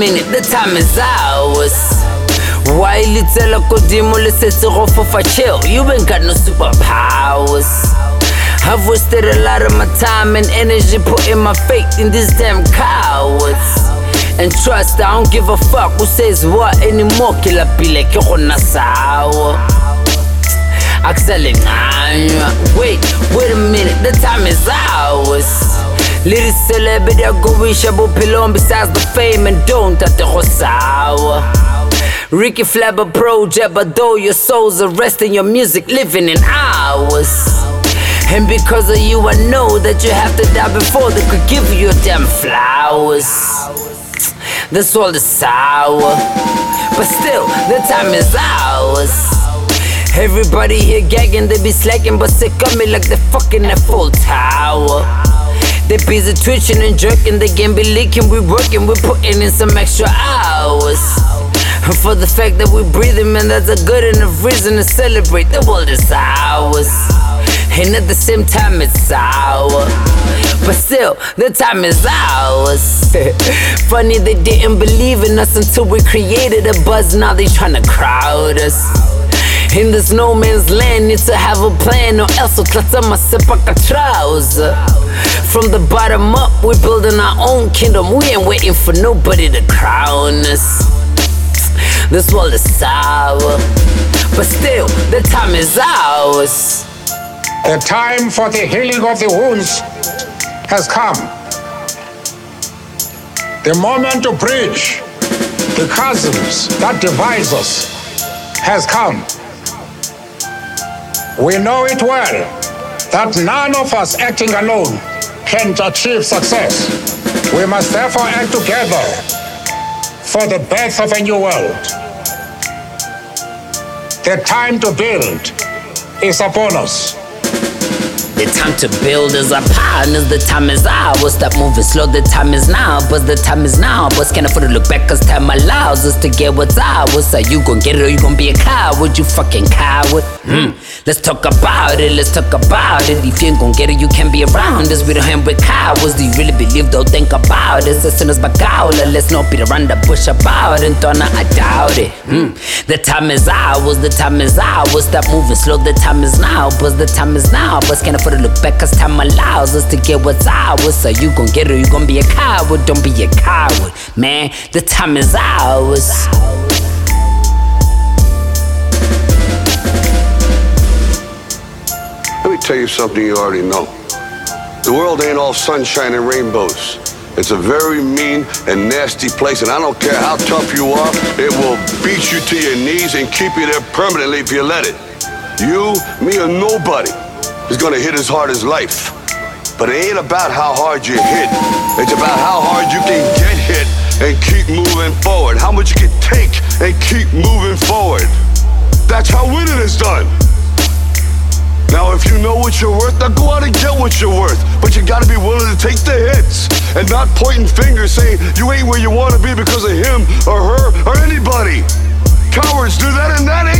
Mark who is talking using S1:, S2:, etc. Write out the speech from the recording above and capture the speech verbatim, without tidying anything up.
S1: minute, the time is ours. Why little kodimo le setse go fofa chill? You ain't got no superpowers. I've wasted a lot of my time and energy putting my faith in these damn cowards. And trust, I don't give a fuck who says what anymore. Kila pile ke gona sawa. Wait, wait a minute, the time is ours. Little celebrity, I go wish about pillow besides the fame and don't have to go sour. Ricky Flabber project, but though your soul's arresting your music living in hours. And because of you, I know that you have to die before they could give you your damn flowers. That's all the sour, but still, the time is ours. Everybody here gagging, they be slacking, but sick of me like they fucking at full tower. They busy twitching and jerking, they can be leaking, we working, we putting in some extra hours. And for the fact that we breathing, man, that's a good enough reason to celebrate. The world is ours, and at the same time it's sour, but still, the time is ours. Funny they didn't believe in us until we created a buzz, now they tryna crowd us. In this no man's land, need to have a plan, or else we'll clutch my sepaka trouser. From the bottom up, we're building our own kingdom. We ain't waiting for nobody to crown us. This world is sour, but still, the time is ours.
S2: The time for the healing of the wounds has come. The moment to bridge the chasms that divide us has come. We know it well that none of us acting alone can achieve success. We must therefore act together for the birth of a new world. The time to build is upon us.
S1: The time to build is upon us, the time is ours. Stop moving slow, the time is now, but the time is now. But can't afford to look back cause time allows us to get what's ours. Are you gon' get it or you gon' be a coward? You fucking coward. Hmm. Let's talk about it, let's talk about it. If you ain't gon' get it, you can't be around us. We don't hang with cowards. Do you really believe though? Think about it. As soon as Bakaula, let's not beat around the bush about it. Donna, I doubt it. Hmm. The time is ours, the time is ours. Stop moving slow, the time is now, but the time is now. But can't afford to look back cause time allows us to get what's ours. So you gon' get it or you gon' be a coward. Don't be a coward, man, the time is ours.
S3: Let me tell you something you already know. The world ain't all sunshine and rainbows. It's a very mean and nasty place, and I don't care how tough you are, it will beat you to your knees and keep you there permanently if you let it. You, me, or nobody is gonna hit as hard as life. But it ain't about how hard you hit. It's about how hard you can get hit and keep moving forward. How much you can take and keep moving forward. That's how winning is done. Now, if you know what you're worth, now go out and get what you're worth. But you gotta be willing to take the hits and not pointing fingers saying you ain't where you wanna be because of him or her or anybody. Cowards do that and that